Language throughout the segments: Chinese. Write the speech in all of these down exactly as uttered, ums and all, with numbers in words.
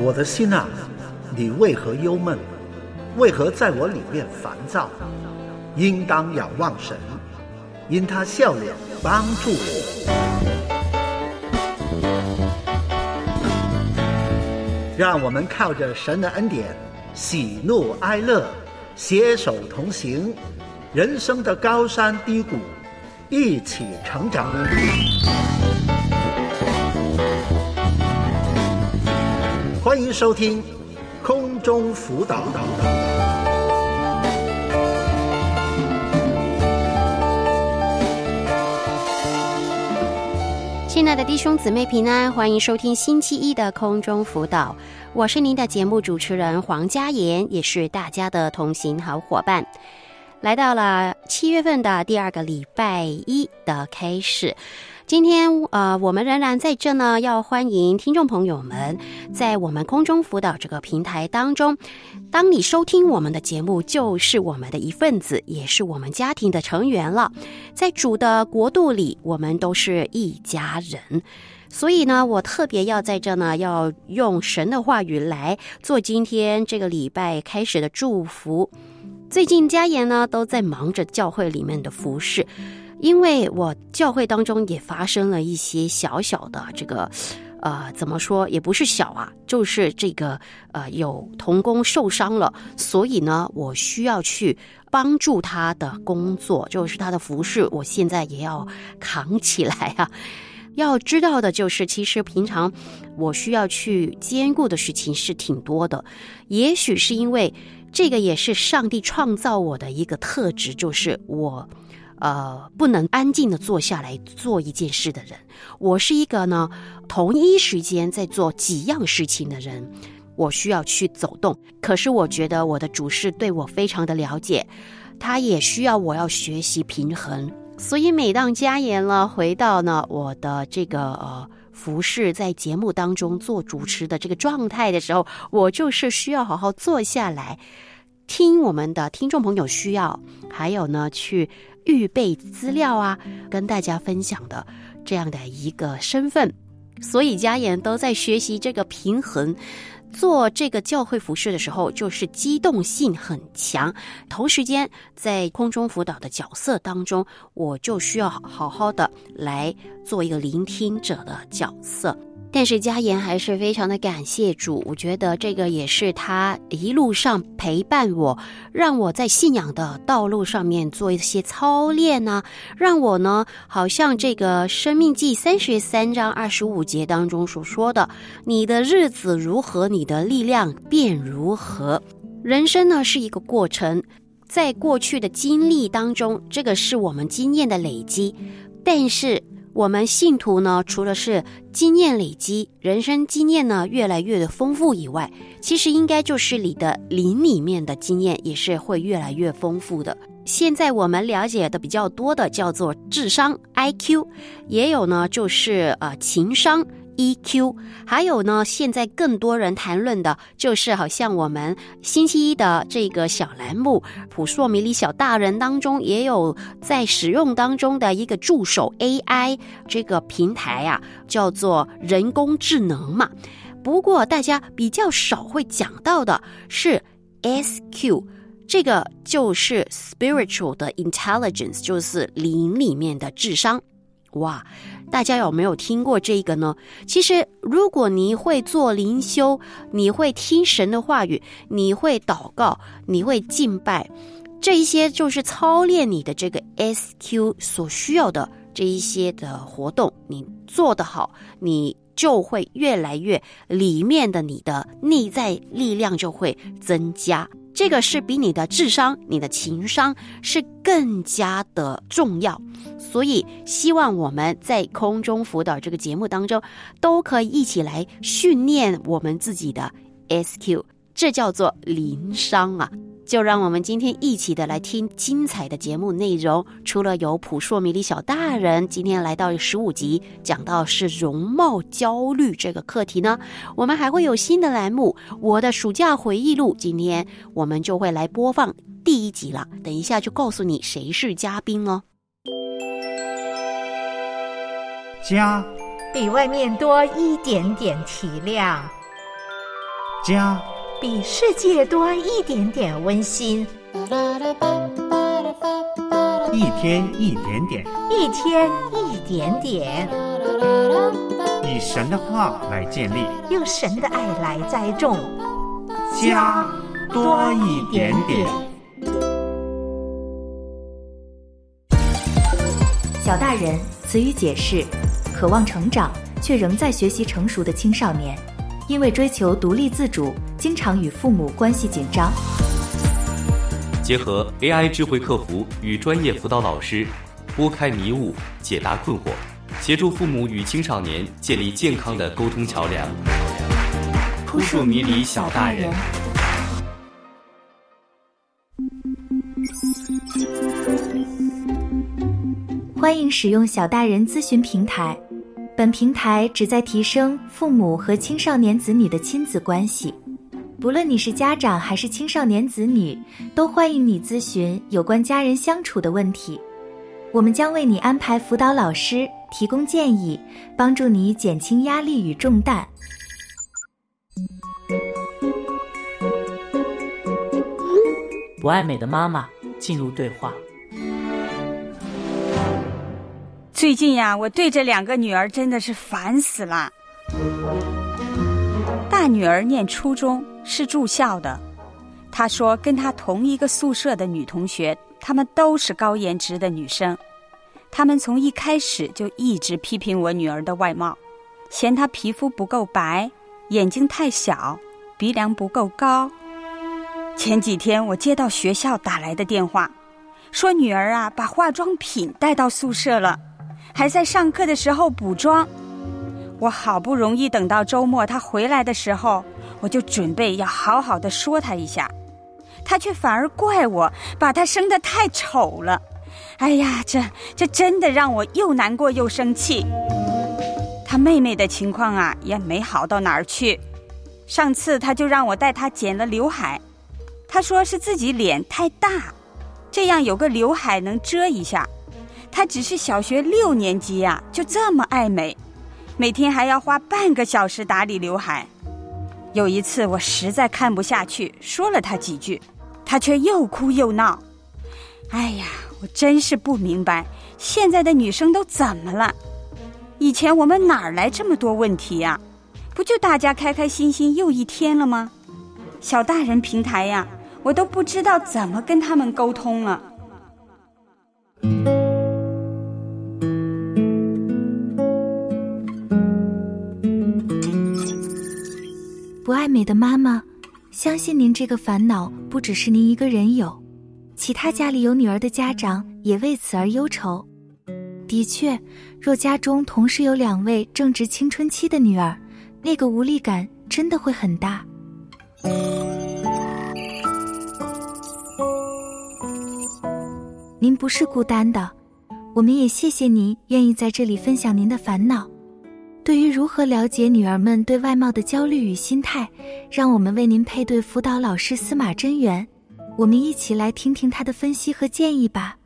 我的心啊，你为何忧闷？为何在我里面烦躁？应当仰望神，因他笑脸帮助我。让我们靠着神的恩典，喜怒哀乐，携手同行，人生的高山低谷，一起成长。欢迎收听空中辅导。 亲爱的弟兄姊妹平安，欢迎收听星期一的空中辅导，我是您的节目主持人黄嘉妍，也是大家的同行好伙伴。来到了七月份的第二个礼拜一的开始，今天呃，我们仍然在这呢，要欢迎听众朋友们在我们空中辅导这个平台当中，当你收听我们的节目，就是我们的一份子，也是我们家庭的成员了。在主的国度里，我们都是一家人。所以呢，我特别要在这呢，要用神的话语来做今天这个礼拜开始的祝福。最近嘉妍呢都在忙着教会里面的服事，因为我教会当中也发生了一些小小的这个呃，怎么说也不是小啊，就是这个呃有同工受伤了，所以呢我需要去帮助他的工作，就是他的服事，我现在也要扛起来啊。要知道的就是，其实平常我需要去兼顾的事情是挺多的，也许是因为这个也是上帝创造我的一个特质，就是我呃不能安静的坐下来做一件事的人，我是一个呢同一时间在做几样事情的人，我需要去走动。可是我觉得我的主事对我非常的了解，他也需要我要学习平衡。所以每当嘉妍了回到呢我的这个呃服事，在节目当中做主持的这个状态的时候，我就是需要好好坐下来听我们的听众朋友需要，还有呢去预备资料啊，跟大家分享的这样的一个身份。所以嘉妍都在学习这个平衡，做这个教会服事的时候就是机动性很强，同时间在空中辅导的角色当中，我就需要好好的来做一个聆听者的角色。但是嘉妍还是非常的感谢主，我觉得这个也是他一路上陪伴我，让我在信仰的道路上面做一些操练啊，让我呢好像这个申命记三十三章二十五节当中所说的，你的日子如何，你的力量便如何。人生呢是一个过程，在过去的经历当中，这个是我们经验的累积，但是我们信徒呢，除了是经验累积，人生经验呢越来越的丰富以外，其实应该就是你的灵里面的经验也是会越来越丰富的。现在我们了解的比较多的叫做智商 I Q， 也有呢就是呃情商E Q， 还有呢现在更多人谈论的就是好像我们星期一的这个小栏目普硕迷离小大人当中也有在使用当中的一个助手 A I 这个平台啊，叫做人工智能嘛。不过大家比较少会讲到的是 S Q， 这个就是 spiritual 的 intelligence， 就是灵里面的智商。哇，大家有没有听过这个呢？其实如果你会做灵修，你会听神的话语，你会祷告，你会敬拜，这一些就是操练你的这个 S Q 所需要的这一些的活动，你做得好，你就会越来越里面的你的内在力量就会增加。这个是比你的智商，你的情商是更加的重要。所以希望我们在空中辅导这个节目当中，都可以一起来训练我们自己的 S Q， 这叫做灵商啊。就让我们今天一起的来听精彩的节目内容。除了有普硕迷离小大人今天来到十五集，讲到是容貌焦虑这个课题呢，我们还会有新的栏目我的暑假回忆录，今天我们就会来播放第一集了，等一下就告诉你谁是嘉宾哦。 家比外面多一点点体谅， 家比世界多一点点温馨， 一天一点点， 一天一点点， 以神的话来建立， 用神的爱来栽种， 家多一点点。 小大人词语解释：渴望成长却仍在学习成熟的青少年，因为追求独立自主，经常与父母关系紧张。 结合 A I 智慧客服与专业辅导老师，拨开迷雾，解答困惑，协助父母与青少年建立健康的沟通桥梁。扑朔迷离小大人。 欢迎使用小大人咨询平台，本平台旨在提升父母和青少年子女的亲子关系。不论你是家长还是青少年子女，都欢迎你咨询有关家人相处的问题。我们将为你安排辅导老师，提供建议，帮助你减轻压力与重担。 不爱美的妈妈进入对话。 最近呀，我对这两个女儿真的是烦死了。大女儿念初中，是住校的。她说跟她同一个宿舍的女同学，她们都是高颜值的女生。她们从一开始就一直批评我女儿的外貌，嫌她皮肤不够白，眼睛太小，鼻梁不够高。前几天我接到学校打来的电话，说女儿啊把化妆品带到宿舍了，还在上课的时候补妆。我好不容易等到周末她回来的时候，我就准备要好好的说她一下，她却反而怪我把她生得太丑了。哎呀，这这真的让我又难过又生气。她妹妹的情况啊也没好到哪儿去，上次她就让我带她剪了刘海，她说是自己脸太大，这样有个刘海能遮一下。她只是小学六年级呀、啊，就这么爱美，每天还要花半个小时打理刘海。有一次我实在看不下去，说了她几句，她却又哭又闹。哎呀，我真是不明白现在的女生都怎么了。以前我们哪儿来这么多问题呀、啊？不就大家开开心心又一天了吗？小大人平台呀，我都不知道怎么跟他们沟通了。 不爱美的妈妈，相信您这个烦恼不只是您一个人有，其他家里有女儿的家长也为此而忧愁。的确，若家中同时有两位正值青春期的女儿，那个无力感真的会很大。您不是孤单的，我们也谢谢您愿意在这里分享您的烦恼。对于如何了解女儿们对外貌的焦虑与心态，让我们为您配对辅导老师司马真源，我们一起来听听她的分析和建议吧。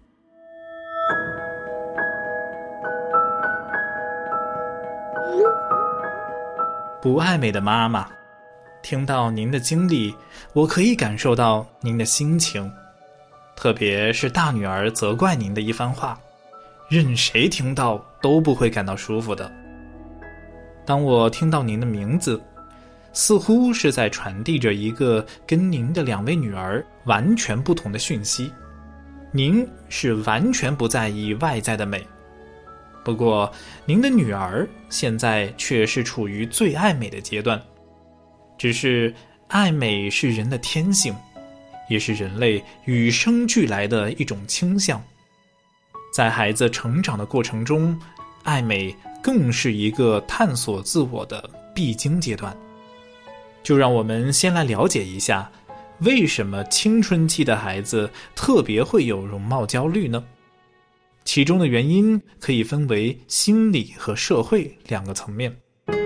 不爱美的妈妈，听到您的经历，我可以感受到您的心情，特别是大女儿责怪您的一番话，任谁听到都不会感到舒服的。当我听到您的名字，似乎是在传递着一个跟您的两位女儿完全不同的讯息。您是完全不在意外在的美，不过您的女儿现在却是处于最爱美的阶段。只是爱美是人的天性，也是人类与生俱来的一种倾向。在孩子成长的过程中，爱美更是一个探索自我的必经阶段。就让我们先来了解一下，为什么青春期的孩子特别会有容貌焦虑呢？其中的原因可以分为心理和社会两个层面。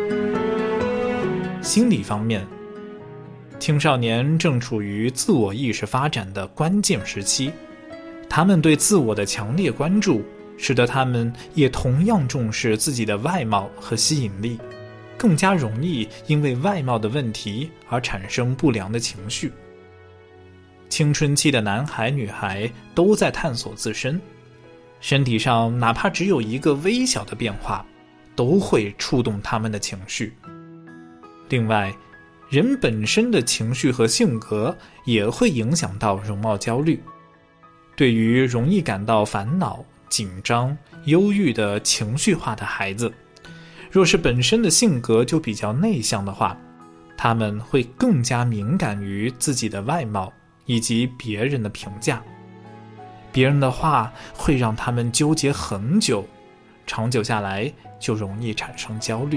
心理方面，青少年正处于自我意识发展的关键时期，他们对自我的强烈关注，使得他们也同样重视自己的外貌和吸引力， 更加容易因为外貌的问题而产生不良的情绪。青春期的男孩女孩都在探索自身，身体上哪怕只有一个微小的变化，都会触动他们的情绪。另外，人本身的情绪和性格也会影响到容貌焦虑。对于容易感到烦恼、紧张、忧郁的情绪化的孩子，若是本身的性格就比较内向的话，他们会更加敏感于自己的外貌以及别人的评价。别人的话会让他们纠结很久，长久下来就容易产生焦虑。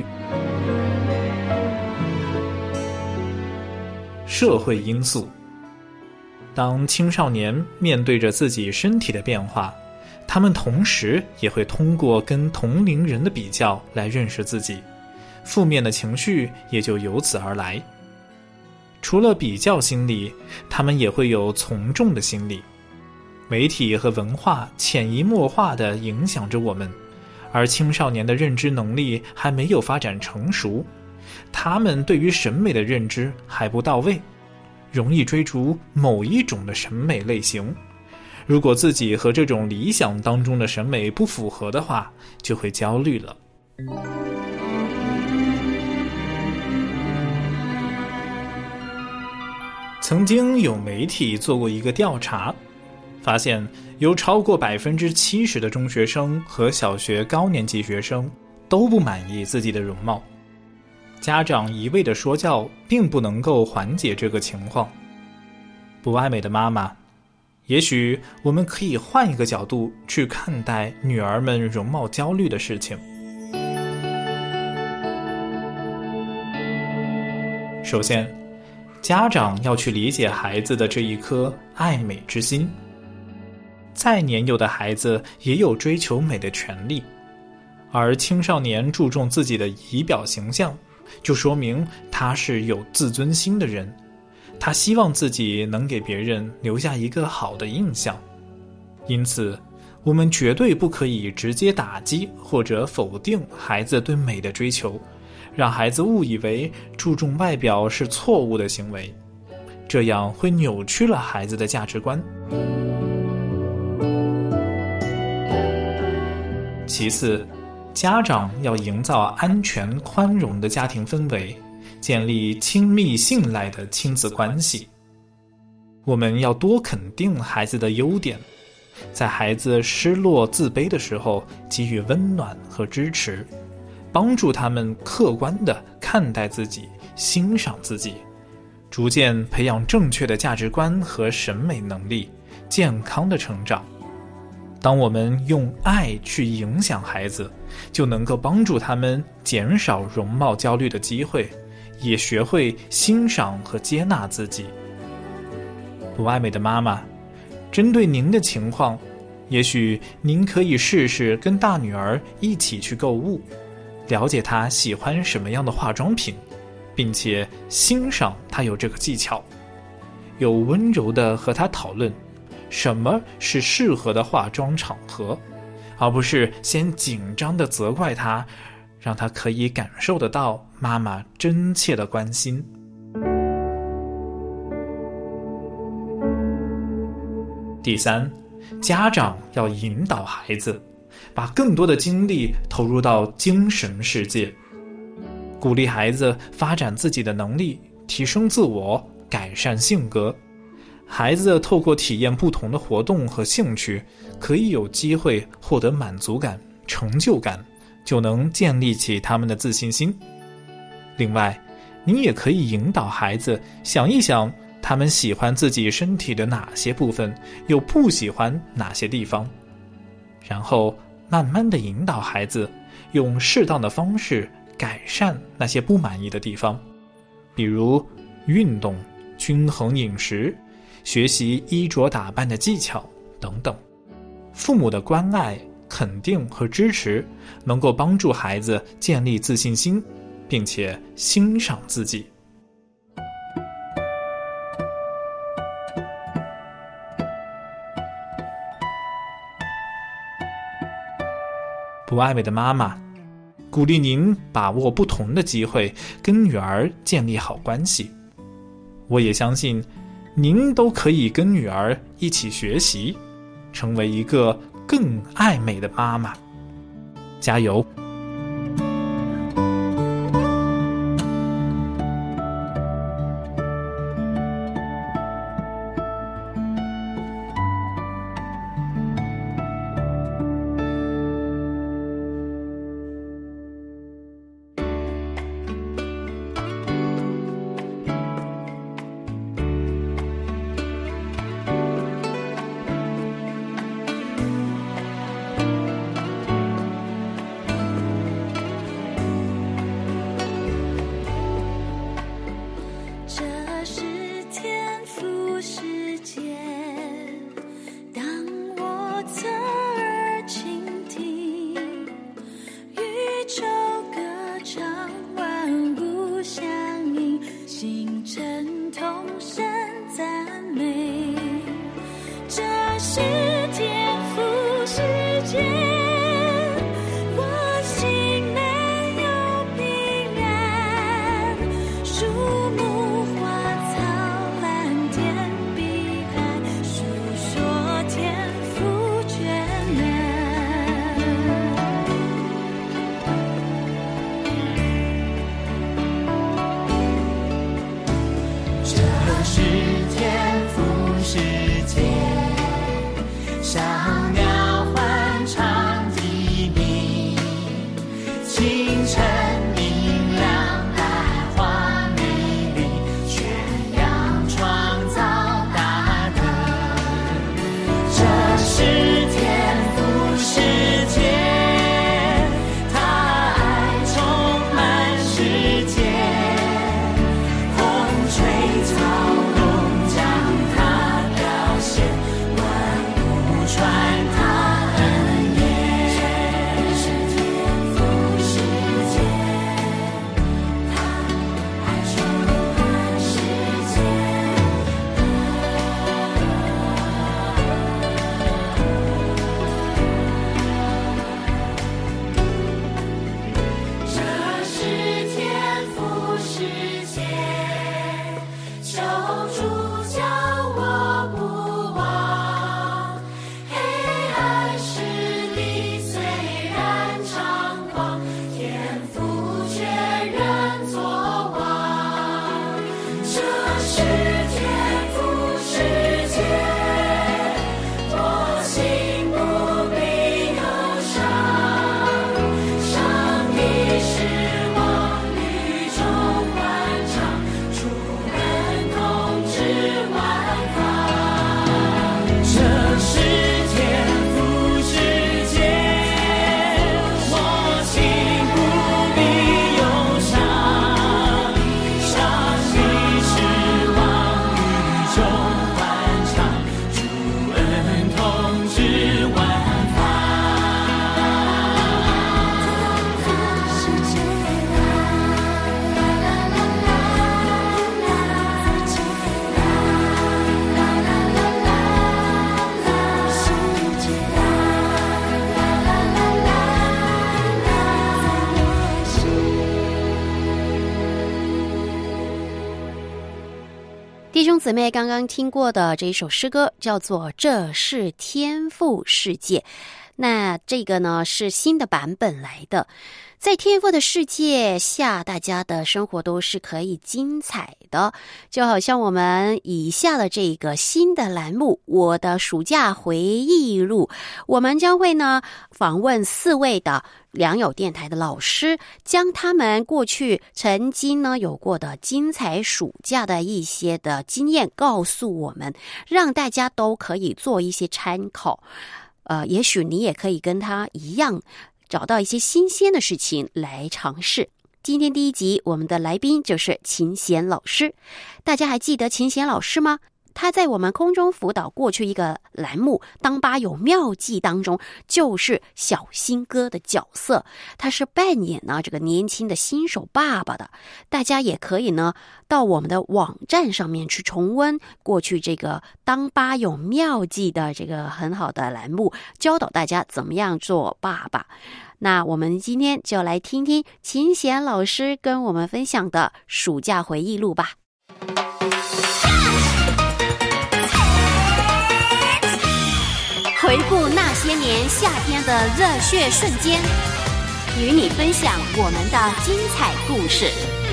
社会因素。当青少年面对着自己身体的变化，他们同时也会通过跟同龄人的比较来认识自己，负面的情绪也就由此而来。除了比较心理，他们也会有从众的心理。媒体和文化潜移默化地影响着我们，而青少年的认知能力还没有发展成熟，他们对于审美的认知还不到位，容易追逐某一种的审美类型。如果自己和这种理想当中的审美不符合的话，就会焦虑了。曾经有媒体做过一个调查，发现有超过百分之七十的中学生和小学高年级学生都不满意自己的容貌。家长一味的说教并不能够缓解这个情况。不爱美的妈妈，也许我们可以换一个角度去看待女儿们容貌焦虑的事情。首先，家长要去理解孩子的这一颗爱美之心。再年幼的孩子也有追求美的权利，而青少年注重自己的仪表形象，就说明他是有自尊心的人，他希望自己能给别人留下一个好的印象。因此，我们绝对不可以直接打击或者否定孩子对美的追求，让孩子误以为注重外表是错误的行为，这样会扭曲了孩子的价值观。其次，家长要营造安全宽容的家庭氛围，建立亲密信赖的亲子关系。我们要多肯定孩子的优点，在孩子失落自卑的时候给予温暖和支持，帮助他们客观地看待自己，欣赏自己，逐渐培养正确的价值观和审美能力，健康的成长。当我们用爱去影响孩子，就能够帮助他们减少容貌焦虑的机会，也学会欣赏和接纳自己。不爱美的妈妈，针对您的情况，也许您可以试试跟大女儿一起去购物，了解她喜欢什么样的化妆品，并且欣赏她有这个技巧，有温柔地和她讨论什么是适合的化妆场合，而不是先紧张地责怪她，让她可以感受得到妈妈真切的关心。第三，家长要引导孩子，把更多的精力投入到精神世界，鼓励孩子发展自己的能力，提升自我，改善性格。孩子透过体验不同的活动和兴趣，可以有机会获得满足感、成就感，就能建立起他们的自信心。另外，你也可以引导孩子想一想，他们喜欢自己身体的哪些部分，又不喜欢哪些地方，然后慢慢地引导孩子用适当的方式改善那些不满意的地方，比如运动、均衡饮食、学习衣着打扮的技巧等等。父母的关爱、肯定和支持能够帮助孩子建立自信心，并且欣赏自己。不爱美的妈妈， 鼓励您把握不同的机会，跟女儿建立好关系。我也相信，您都可以跟女儿一起学习，成为一个更爱美的妈妈。加油！ 弟兄姊妹刚刚听过的这一首诗歌叫做《这是天父世界》，那这个呢是新的版本来的。在天父的世界下，大家的生活都是可以精彩的，就好像我们以下的这个新的栏目我的暑假回忆录，我们将会呢访问四位的良友电台的老师，将他们过去曾经呢有过的精彩暑假的一些的经验告诉我们，让大家都可以做一些参考。呃，也许你也可以跟他一样找到一些新鲜的事情来尝试。今天第一集我们的来宾就是秦贤老师，大家还记得秦贤老师吗？他在我们空中辅导过去一个栏目当爸有妙计当中，就是小新哥的角色，他是扮演呢这个年轻的新手爸爸的。大家也可以呢到我们的网站上面去重温过去这个当爸有妙计的这个很好的栏目，教导大家怎么样做爸爸。 那我们今天就来听听秦贤老师跟我们分享的暑假回忆录吧。回顾那些年夏天的热血瞬间，与你分享我们的精彩故事。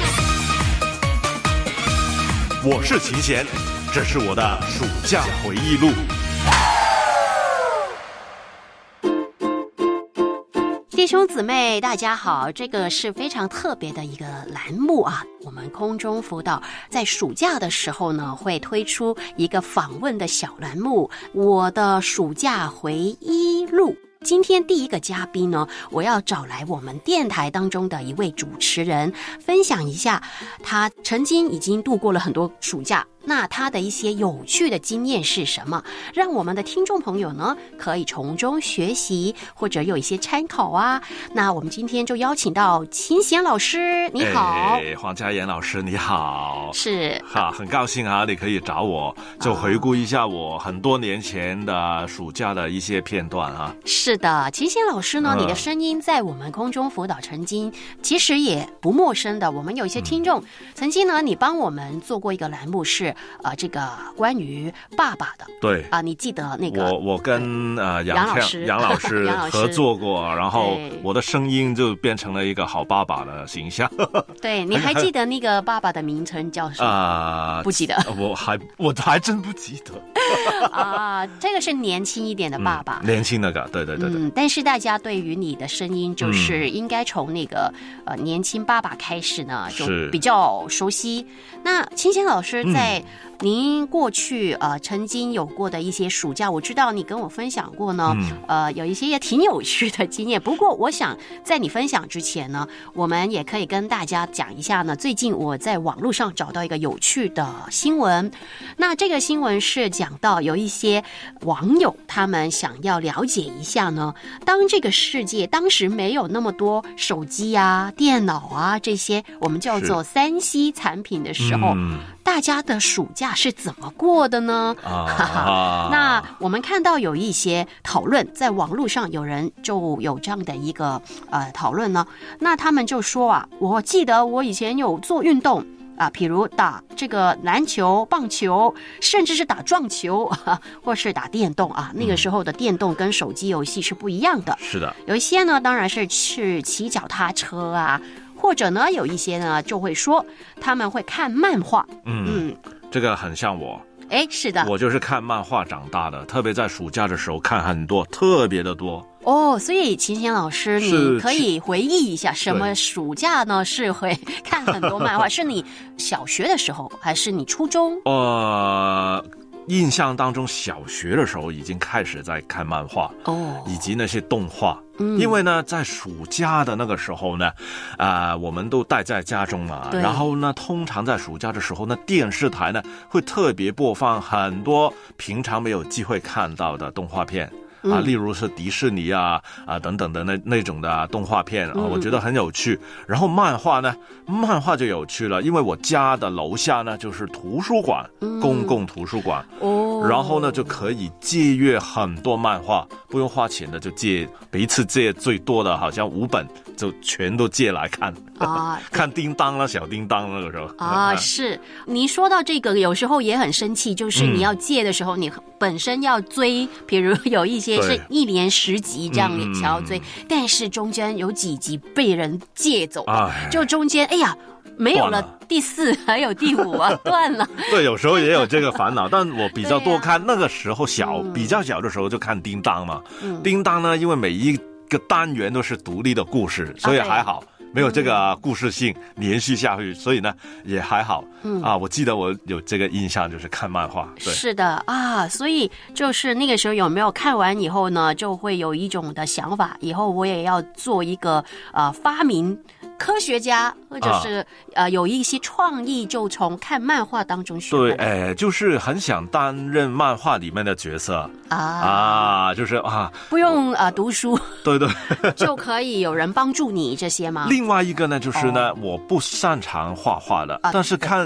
我是秦贤，这是我的暑假回忆录。 弟兄姊妹大家好，这个是非常特别的一个栏目啊，我们空中辅导在暑假的时候呢会推出一个访问的小栏目，我的暑假回忆录。今天第一个嘉宾呢，我要找来我们电台当中的一位主持人，分享一下他曾经已经度过了很多暑假，那他的一些有趣的经验是什么，让我们的听众朋友呢可以从中学习或者有一些参考啊。那我们今天就邀请到秦贤老师，你好。 哎，黄嘉妍老师你好。 是哈，很高兴啊，你可以找我，就回顾一下我很多年前的暑假的一些片段啊。 是的，秦贤老师呢、嗯、你的声音在我们空中辅导曾经其实也不陌生的，我们有一些听众、嗯、曾经呢你帮我们做过一个栏目是呃，这个关于爸爸的， 对啊、呃，你记得那个我我跟呃杨杨老师杨老师合作过，然后我的声音就变成了一个好爸爸的形象。 对，你还记得那个爸爸的名称叫什么？啊、呃，不记得， 我还我还真不记得。 啊，这个是年轻一点的爸爸， 嗯、年轻那个，对对对对。 嗯，但是大家对于你的声音，就是应该从那个、嗯、呃年轻爸爸开始呢，就比较熟悉。那秦贤老师在、嗯您过去呃曾经有过的一些暑假，我知道你跟我分享过呢，嗯、呃有一些也挺有趣的经验。不过我想在你分享之前呢，我们也可以跟大家讲一下呢，最近我在网络上找到一个有趣的新闻。那这个新闻是讲到有一些网友他们想要了解一下呢，当这个世界当时没有那么多手机啊、电脑啊这些我们叫做三 C 产品的时候，嗯、大家的暑假是怎么过的呢？啊，那我们看到有一些讨论，在网络上有人就有这样的一个呃讨论呢。那他们就说啊，我记得我以前有做运动啊，比如打这个篮球、棒球，甚至是打撞球，啊、或是打电动啊。那个时候的电动跟手机游戏是不一样的。 是的， 有一些呢，当然是去骑脚踏车啊。或者呢，有一些呢就会说他们会看漫画， 嗯，嗯这个很像我。 哎，是的， 我就是看漫画长大的，特别在暑假的时候看很多，特别的多。 哦，所以秦贤老师，你可以回忆一下，什么暑假呢是会看很多漫画？是你小学的时候，还是你初中？ 呃。印象当中，小学的时候已经开始在看漫画哦，以及那些动画。嗯，因为呢，在暑假的那个时候呢，啊、呃，我们都待在家中嘛，然后呢，通常在暑假的时候呢，电视台呢会特别播放很多平常没有机会看到的动画片。啊，例如是迪士尼啊啊等等的那那种的、啊、动画片啊，我觉得很有趣。然后漫画呢，漫画就有趣了，因为我家的楼下呢就是图书馆，嗯、公共图书馆哦，然后呢就可以借阅很多漫画，不用花钱的，就借，每一次借最多的好像五本，就全都借来看啊，看叮当了，小叮当那个时候啊，是你说到这个，有时候也很生气，就是你要借的时候，嗯、你本身要追，比如有一些。是一连十集这样才要追、嗯，但是中间有几集被人借走了，就中间哎呀没有了第四还有第五啊断了。 对，有时候也有这个烦恼，但我比较多看、啊、那个时候小、嗯、比较小的时候就看叮当嘛、嗯，叮当呢，因为每一个单元都是独立的故事，所以还好。啊没有这个故事性连续下去，所以呢也还好。嗯啊，我记得我有这个印象，就是看漫画。对， 是的啊，所以就是那个时候有没有看完以后呢，就会有一种的想法，以后我也要做一个呃发明科学家，或者是、啊、呃有一些创意，就从看漫画当中学。 对，哎，就是很想担任漫画里面的角色啊啊，就是啊， 不用呃读书， 对对， 就可以有人帮助你这些吗？ 另外一个呢，就是呢，哦、我不擅长画画的，啊、但是看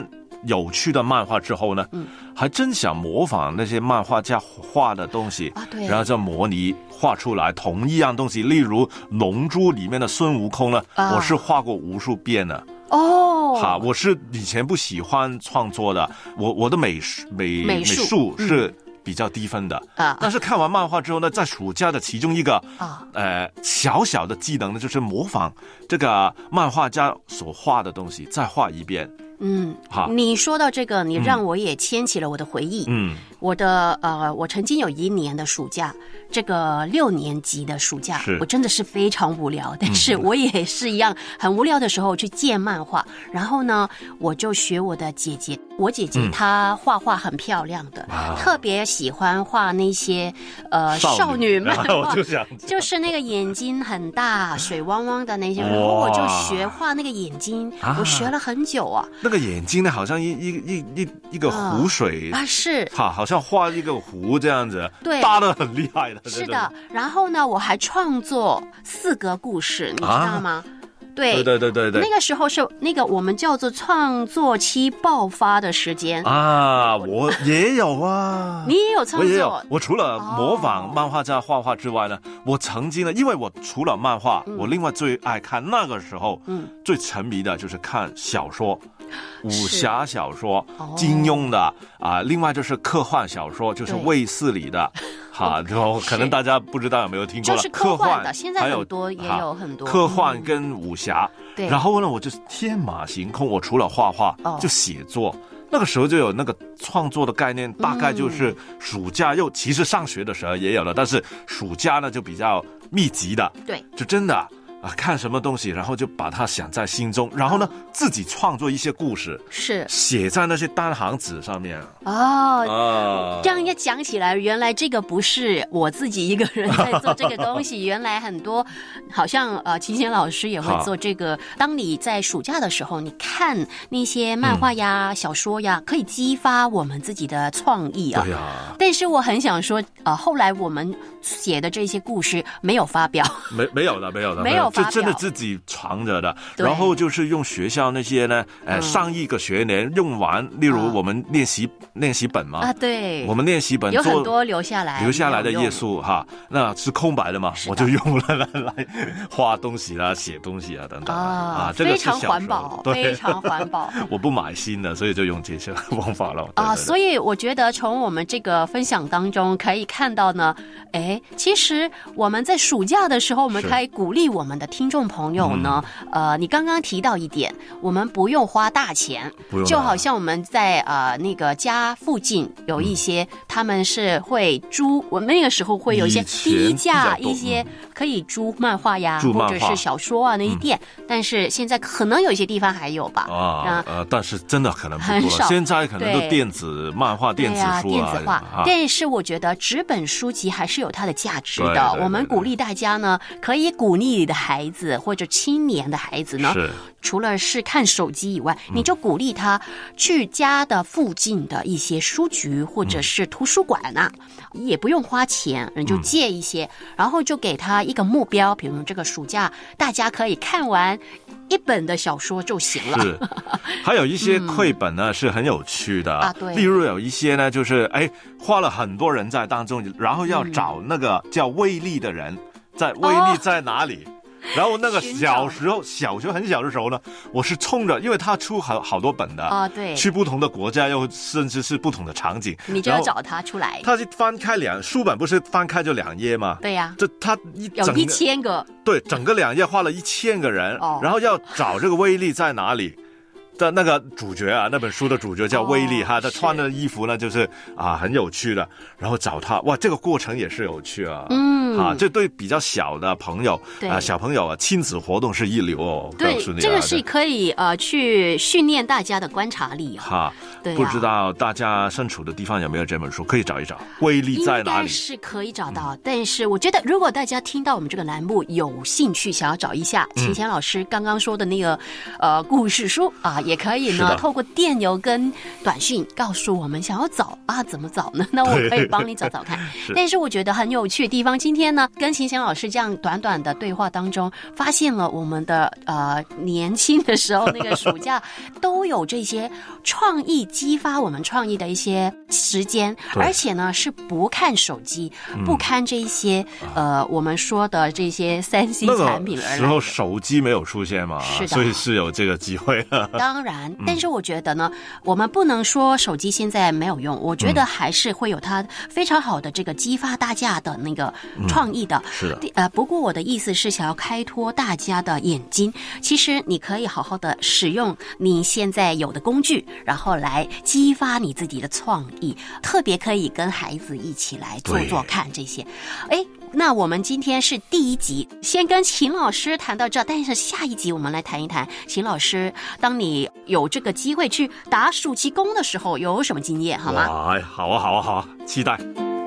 有趣的漫画之后呢，嗯，还真想模仿那些漫画家画的东西， 啊，对， 然后就模拟画出来同一样东西。例如《龙珠》里面的孙悟空呢，啊，我是画过无数遍了。 哦， 好，我是以前不喜欢创作的，我我的美美美术是比较低分的啊。但是看完漫画之后呢，在暑假的其中一个啊呃小小的技能呢，就是模仿这个漫画家所画的东西，再画一遍。 嗯，好，你说到这个，你让我也牵起了我的回忆。嗯，我的呃，我曾经有一年的暑假，这个六年级的暑假，我真的是非常无聊，但是我也是一样很无聊的时候去借漫画，然后呢，我就学我的姐姐，我姐姐她画画很漂亮的，嗯，特别喜欢画那些呃少女漫画，就, 就是那个眼睛很大、水汪汪的那些，然后我就学画那个眼睛，我学了很久啊。 那个眼睛呢，好像一一一一一个湖水， 呃、啊，是， 好，好像画一个湖这样子， 对， 搭得很厉害的。 是的，然后呢，我还创作四个故事，你知道吗？啊，对对对对对， 那个时候是那个我们叫做创作期爆发的时间啊，我也有啊， 你也有创作， 我也有。我除了模仿漫画家画画之外呢，哦，我曾经呢，因为我除了漫画，嗯，我另外最爱看那个时候，嗯，最沉迷的就是看小说。武侠小说，金庸的啊，另外就是科幻小说，就是卫视里的，哈，然后可能大家不知道有没有听过了， 就是科幻的，现在很多也有很多科幻跟武侠。 对， 然后呢，我就天马行空，我除了画画就写作。那个时候就有那个创作的概念，大概就是暑假又其实上学的时候也有了，但是暑假呢就比较密集的， 对， 就真的。啊，看什么东西，然后就把它想在心中，然后呢，哦，自己创作一些故事， 是写在那些单行纸上面。 哦，哦，这样一讲起来，原来这个不是我自己一个人在做这个东西，原来很多，好像呃，秦贤老师也会做这个。当你在暑假的时候，你看那些漫画呀、嗯、小说呀，可以激发我们自己的创意啊。 对啊。 但是我很想说，呃，后来我们写的这些故事没有发表， 没没有的，没有的， 没有。 就真的自己藏着的，然后就是用学校那些呢，呃，上一个学年用完，例如我们练习、嗯、练习本嘛， 啊，对， 我们练习本有很多留下来， 留下来的页数哈，那是空白的嘛，我就用了来来画东西啦、写东西啊等等 啊, 啊，这个是非常环保，非常环保。 我不买新的，所以就用这些方法了啊。所以我觉得从我们这个分享当中可以看到呢，哎，其实我们在暑假的时候，我们可以鼓励我们的听众朋友呢，嗯、呃，你刚刚提到一点，我们不用花大钱，就好像我们在呃那个家附近有一些，嗯、他们是会租，我们那个时候会有一些低价一些可以租漫画呀， 嗯、 或者是小说啊那一店，嗯、但是现在可能有一些地方还有吧， 啊呃，但是真的可能不多了，现在可能都电子漫画、电子书啊，电子化。啊、但是我觉得纸本书籍还是有它的价值的，对对对对，我们鼓励大家呢，可以鼓励你的孩子或者青年的孩子呢，除了是看手机以外，嗯、你就鼓励他去家的附近的一些书局或者是图书馆啊，嗯、也不用花钱，你就借一些，嗯、然后就给他一个目标，比如这个暑假大家可以看完一本的小说就行了。 是，还有一些绘本呢、嗯、是很有趣的啊，对， 例如有一些呢就是哎花了很多人在当中，然后要找那个叫威力的人，在威力在哪里？哦，然后那个小时候，小学很小的时候呢，我是冲着，因为他出好好多本的啊，哦，对， 去不同的国家，又甚至是不同的场景， 你就要找他出来。 他是翻开两书本，不是翻开就两页吗？ 对呀， 这他一有一千个， 对，整个两页画了一千个人，哦，然后要找这个威力在哪里。的那个主角啊，那本书的主角叫威力哈，哦，他穿的衣服呢就是啊很有趣的，然后找他，哇，这个过程也是有趣啊，嗯，啊，这对比较小的朋友啊，小朋友啊，亲子活动是一流哦， 对， 告诉你啊， 这个是可以呃去训练大家的观察力哈，对，不知道大家身处的地方有没有这本书，可以找一找，威力在哪里？ 应该是可以找到，嗯，但是我觉得如果大家听到我们这个栏目有兴趣，想要找一下秦贤老师刚刚说的那个呃故事书啊。也可以呢，透过电邮跟短讯告诉我们想要找啊，怎么找呢？那我可以帮你找找看。但是我觉得很有趣的地方，今天天呢，跟晴晴老师这样短短的对话当中，发现了我们的呃年轻的时候那个暑假都有这些创意激发我们创意的一些时间，而且呢是不看手机，不看这些、嗯、呃我们说的这些三 C 产品而来的。 那个时候手机没有出现嘛， 是的， 所以是有这个机会的。 当然，但是我觉得呢、嗯，我们不能说手机现在没有用，我觉得还是会有它非常好的这个激发大家的那个创意的。嗯、 是的， 呃，不过我的意思是想要开拓大家的眼睛，其实你可以好好的使用你现在有的工具，然后来激发你自己的创意，特别可以跟孩子一起来做做看这些。哎，那我们今天是第一集，先跟秦老师谈到这，但是下一集我们来谈一谈秦老师，当你有这个机会去打暑期工的时候，有什么经验，好吗？ 哎，好啊，好啊，好啊，期待。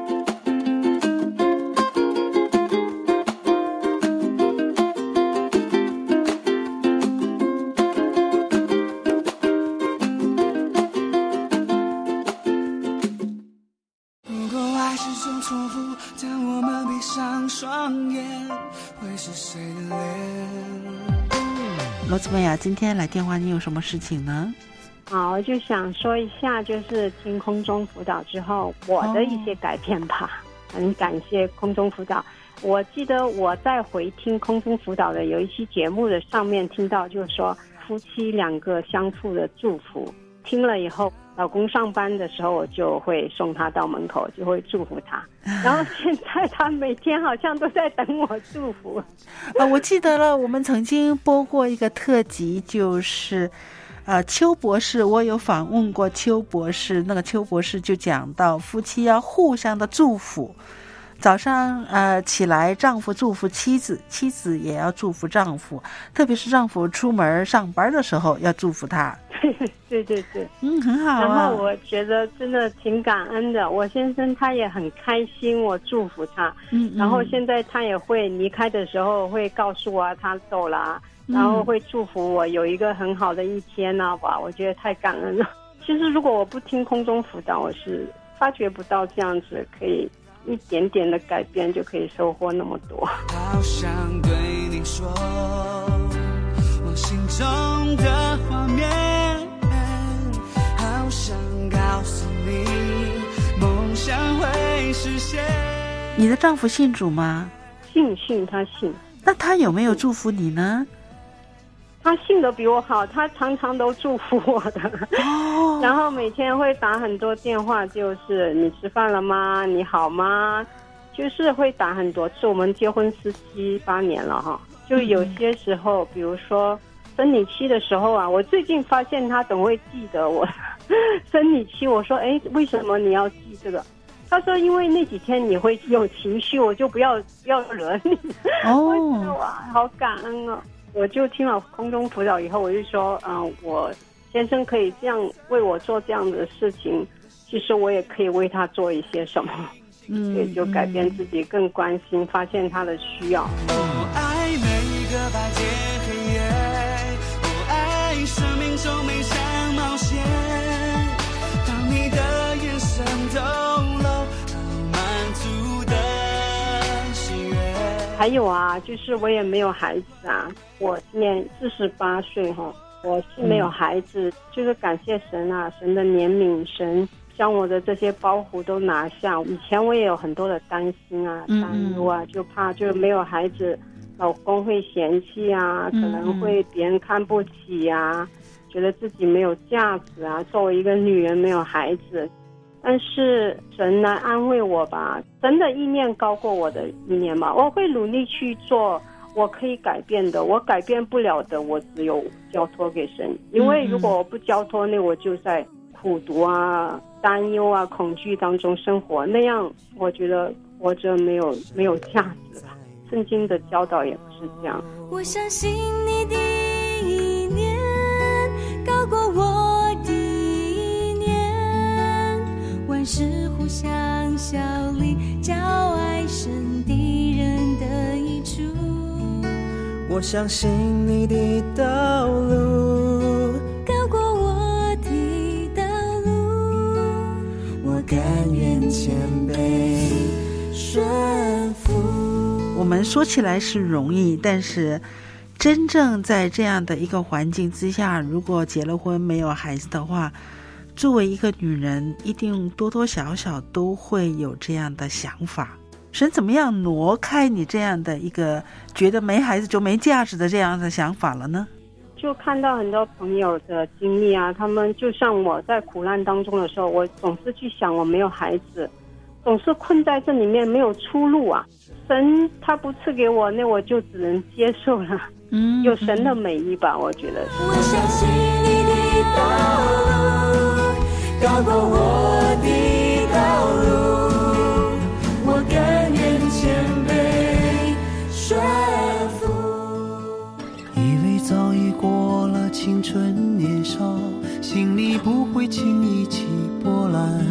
罗子妹啊，今天来电话你有什么事情呢？ 好，我就想说一下，就是听空中辅导之后我的一些改变吧、哦、很感谢空中辅导。我记得我在回听空中辅导的有一期节目的上面听到，就是说夫妻两个相互的祝福，听了以后老公上班的时候我就会送他到门口，就会祝福他，然后现在他每天好像都在等我祝福啊，我记得了，我们曾经播过一个特辑，就是呃，邱博士，我有访问过邱博士，那个邱博士就讲到夫妻要互相的祝福，早上呃起来，丈夫祝福妻子，妻子也要祝福丈夫，特别是丈夫出门上班的时候要祝福他。 对对对， 嗯，很好啊。 然后我觉得真的挺感恩的，我先生他也很开心，我祝福他，嗯, 嗯，然后现在他也会离开的时候会告诉我他走了，然后会祝福我有一个很好的一天啊吧，我觉得太感恩了。其实如果我不听空中辅导，我是发觉不到这样子可以一点点的改变就可以收获那么多。 好想对你说我心中的画面，好想告诉你梦想会实现。 你的丈夫信主吗？ 信信他信。 那他有没有祝福你呢？ 他信得比我好，他常常都祝福我的、哦、然后每天会打很多电话，就是你吃饭了吗？你好吗？就是会打很多次。我们结婚十七八年了哈，就有些时候、嗯、比如说生理期的时候啊，我最近发现他总会记得我生理期，我说哎，为什么你要记这个？他说因为那几天你会有情绪，我就不要不要惹你。哦，我觉得哇，好感恩啊！我就听了空中辅导以后，我就说嗯、呃，我先生可以这样为我做这样的事情，其实我也可以为他做一些什么。嗯，所以就改变自己，更关心，发现他的需要。 我爱每个白天黑夜，我爱生命中每场冒险，当你的眼神透露满足的喜悦。 还有啊，就是我也没有孩子啊，我今年四十八岁哈，我是没有孩子、嗯，就是感谢神啊，神的怜悯，神将我的这些包袱都拿下。以前我也有很多的担心啊、担忧啊，就怕就没有孩子，老公会嫌弃啊，可能会别人看不起啊，觉得自己没有价值啊。作为一个女人没有孩子，但是神来安慰我吧，神的意念高过我的意念嘛，我会努力去做我可以改变的，我改变不了的，我只有交托给神。因为如果我不交托，那我就在苦毒啊、担忧啊、恐惧当中生活，那样我觉得活着没有没有价值了。圣经的教导也不是这样。 我相信你的意念高过我的意念，万事互相效力，叫爱生敌人的益处。 我相信你的道路高过我的道路， 我甘愿谦卑顺服。 们说起来是容易，但是真正在这样的一个环境之下，如果结了婚没有孩子的话，作为一个女人一定多多少少都会有这样的想法。神怎么样挪开你这样的一个觉得没孩子就没价值的这样的想法了呢？ 就看到很多朋友的经历啊，他们就像我在苦难当中的时候，我总是去想我没有孩子，总是困在这里面没有出路啊。神他不赐给我，那我就只能接受了。嗯，有神的美意吧，我觉得是。 我相信你的道路高过我的道路，我甘愿谦卑顺服。 以为早已过了青春年少，心里不会轻易起波澜。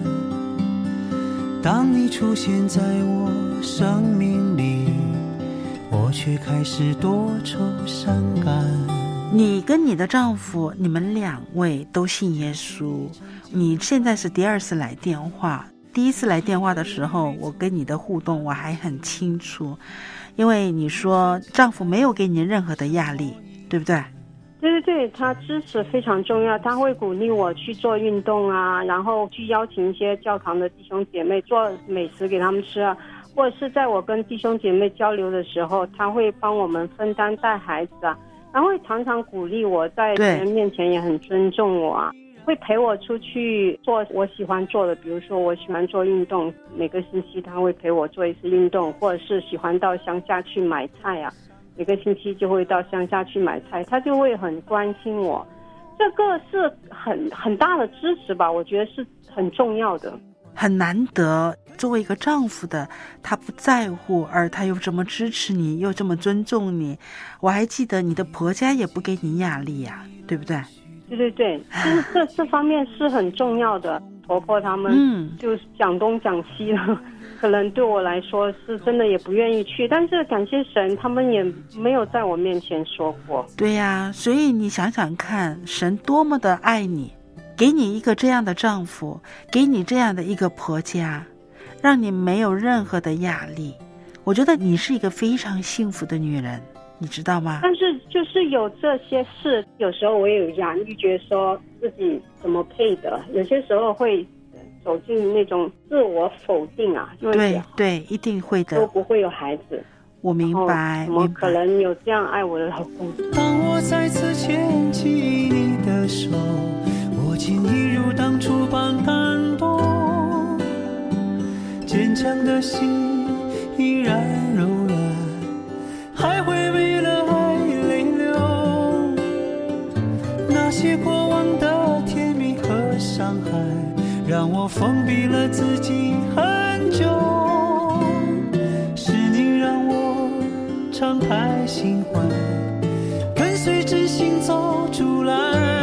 当你出现在我生命里，我却开始多愁善感。 你跟你的丈夫，你们两位都信耶稣。你现在是第二次来电话，第一次来电话的时候，我跟你的互动我还很清楚，因为你说丈夫没有给你任何的压力，对不对？ 对对对，他支持非常重要，他会鼓励我去做运动啊，然后去邀请一些教堂的弟兄姐妹做美食给他们吃啊，或者是在我跟弟兄姐妹交流的时候，他会帮我们分担带孩子啊，然后会常常鼓励我，在别人面前也很尊重我啊，会陪我出去做我喜欢做的，比如说我喜欢做运动，每个星期他会陪我做一次运动，或者是喜欢到乡下去买菜啊，每个星期就会到乡下去买菜，他就会很关心我，这个是很很大的支持吧，我觉得是很重要的， 很难得。作为一个丈夫的，他不在乎，而他又这么支持你，又这么尊重你。我还记得你的婆家也不给你压力呀、啊，对不对？ 对对对，这这这方面是很重要的。婆婆他们就讲东讲西的、嗯，可能对我来说是真的也不愿意去，但是感谢神，他们也没有在我面前说过。 对呀、啊，所以你想想看，神多么的爱你，给你一个这样的丈夫，给你这样的一个婆家，让你没有任何的压力。我觉得你是一个非常幸福的女人，你知道吗？ 但是就是有这些事，有时候我也有压力，觉得说自己怎么配的，有些时候会走进那种自我否定啊，因为对对，一定会的， 都不会有孩子。 我明白， 怎么可能有这样爱我的老公？ 当我再次牵起你的手，我竟一如当初般感动，坚强的心依然柔软，还会为了爱泪流。那些过往的甜蜜和伤害，让我封闭了自己很久。是你让我敞开心怀，跟随真心走出来。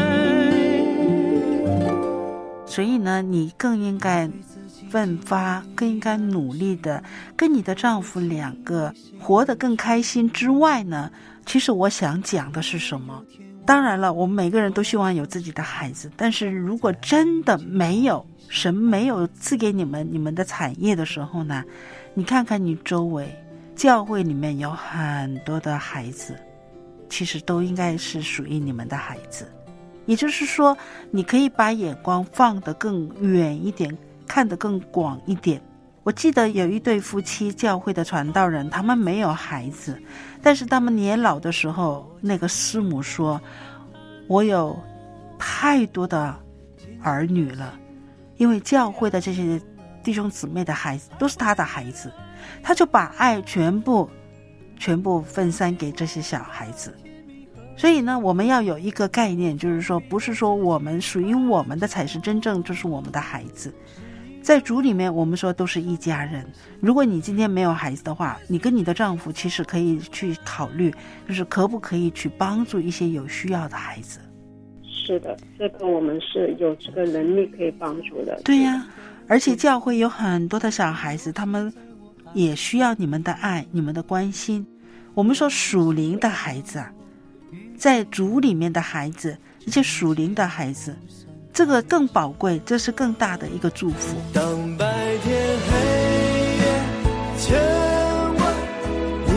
所以呢，你更应该奋发，更应该努力的跟你的丈夫两个活得更开心之外呢，其实我想讲的是什么？当然了，我们每个人都希望有自己的孩子，但是如果真的没有，神没有赐给你们你们的产业的时候呢，你看看你周围教会里面有很多的孩子，其实都应该是属于你们的孩子。也就是说，你可以把眼光放得更远一点，看得更广一点。我记得有一对夫妻，教会的传道人，他们没有孩子，但是他们年老的时候，那个师母说，我有太多的儿女了，因为教会的这些弟兄姊妹的孩子都是他的孩子，他就把爱全部全部分散给这些小孩子。所以呢，我们要有一个概念，就是说不是说我们属于我们的才是真正就是我们的孩子，在主里面我们说都是一家人。如果你今天没有孩子的话，你跟你的丈夫其实可以去考虑，就是可不可以去帮助一些有需要的孩子。 是的，这个我们是有这个能力可以帮助的。 对呀、啊，而且教会有很多的小孩子，他们也需要你们的爱，你们的关心。我们说属灵的孩子啊，在主里面的孩子，一些属灵的孩子，这个更宝贵，这是更大的一个祝福。 当白天黑夜千万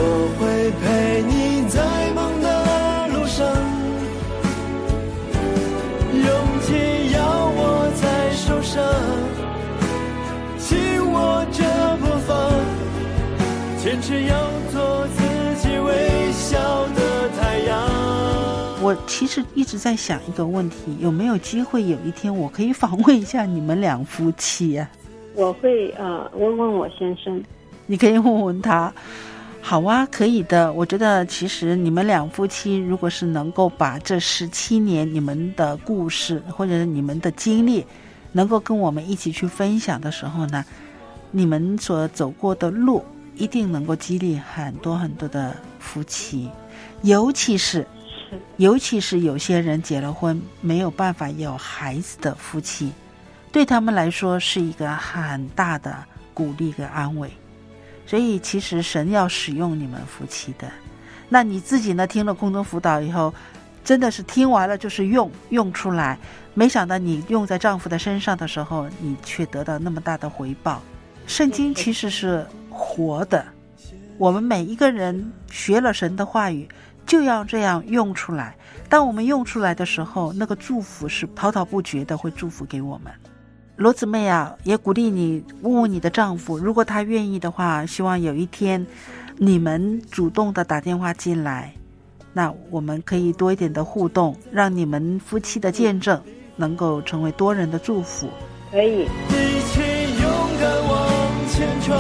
我会陪你在梦的路上，勇气要握在手上，紧握着不放，坚持要做自己微笑的太阳。 我其实一直在想一个问题，有没有机会有一天我可以访问一下你们两夫妻啊？ 我会呃问问我先生。 你可以问问他。好啊，可以的。我觉得其实你们两夫妻如果是能够把这十七年你们的故事或者是你们的经历能够跟我们一起去分享的时候呢，你们所走过的路一定能够激励很多很多的夫妻，尤其是尤其是有些人结了婚没有办法有孩子的夫妻，对他们来说是一个很大的鼓励跟安慰。所以其实神要使用你们夫妻的。那你自己呢，听了空中辅导以后，真的是听完了就是用用出来，没想到你用在丈夫的身上的时候，你却得到那么大的回报。圣经其实是活的，我们每一个人学了神的话语就要这样用出来，当我们用出来的时候，那个祝福是滔滔不绝的会祝福给我们。罗姊妹啊，也鼓励你问问你的丈夫，如果他愿意的话，希望有一天你们主动的打电话进来，那我们可以多一点的互动，让你们夫妻的见证能够成为多人的祝福。 可以一起勇敢往前闯，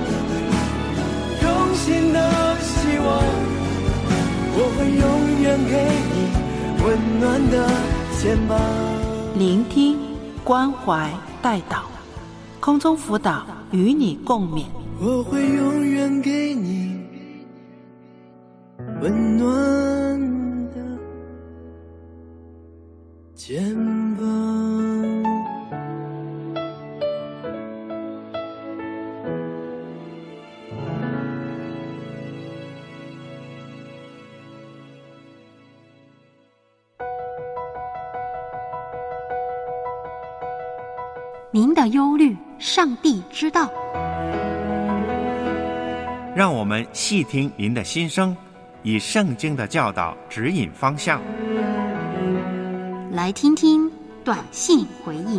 用心的希望，我会永远给你温暖的肩膀。 聆听关怀带导，空中辅导与你共勉。 我会永远给你温暖的肩膀。 您的忧虑，上帝知道。 让我们细听您的心声，以圣经的教导指引方向。 来听听短信回应。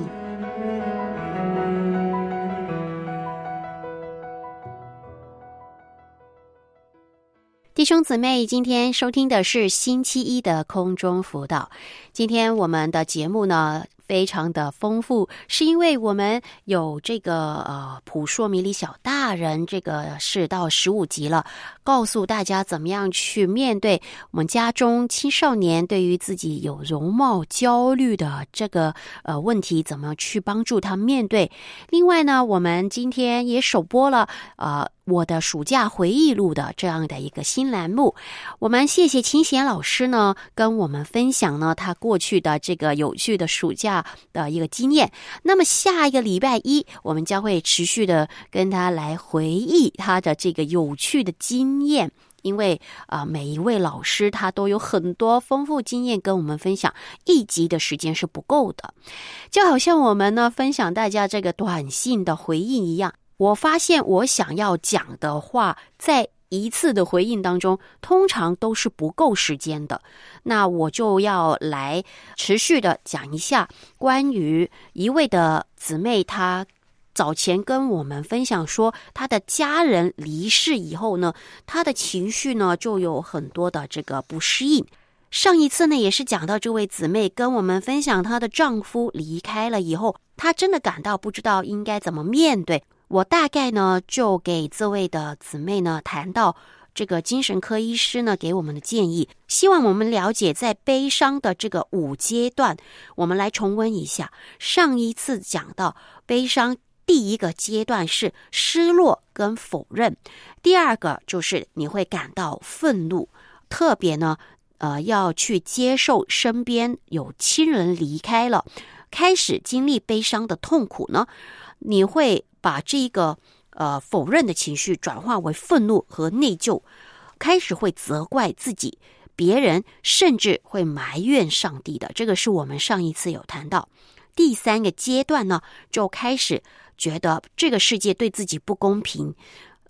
弟兄姊妹，今天收听的是星期一的空中辅导。今天我们的节目呢非常的丰富，是因为我们有这个呃普说迷离小大人，这个是到十五集了，告诉大家怎么样去面对我们家中青少年对于自己有容貌焦虑的这个呃问题，怎么去帮助他面对。另外呢，我们今天也首播了呃我的暑假回忆录的这样的一个新栏目。我们谢谢清贤老师呢跟我们分享呢他过去的这个有趣的暑假的一个经验。那么下一个礼拜一，我们将会持续的跟他来回忆他的这个有趣的经验，因为啊、呃，每一位老师他都有很多丰富经验跟我们分享，一集的时间是不够的。就好像我们呢分享大家这个短信的回应一样，我发现我想要讲的话，在一次的回应当中通常都是不够时间的，那我就要来持续的讲一下关于一位的姊妹，她早前跟我们分享说，她的家人离世以后呢，她的情绪呢就有很多的这个不适应。上一次呢也是讲到这位姊妹跟我们分享她的丈夫离开了以后，她真的感到不知道应该怎么面对。我大概呢就给这位的姊妹呢谈到这个精神科医师呢给我们的建议，希望我们了解在悲伤的这个五阶段。我们来重温一下上一次讲到悲伤，第一个阶段是失落跟否认，第二个就是你会感到愤怒，特别呢呃要去接受身边有亲人离开了，开始经历悲伤的痛苦呢，你会把这个呃否认的情绪转化为愤怒和内疚，开始会责怪自己、别人，甚至会埋怨上帝的。这个是我们上一次有谈到。第三个阶段呢，就开始觉得这个世界对自己不公平，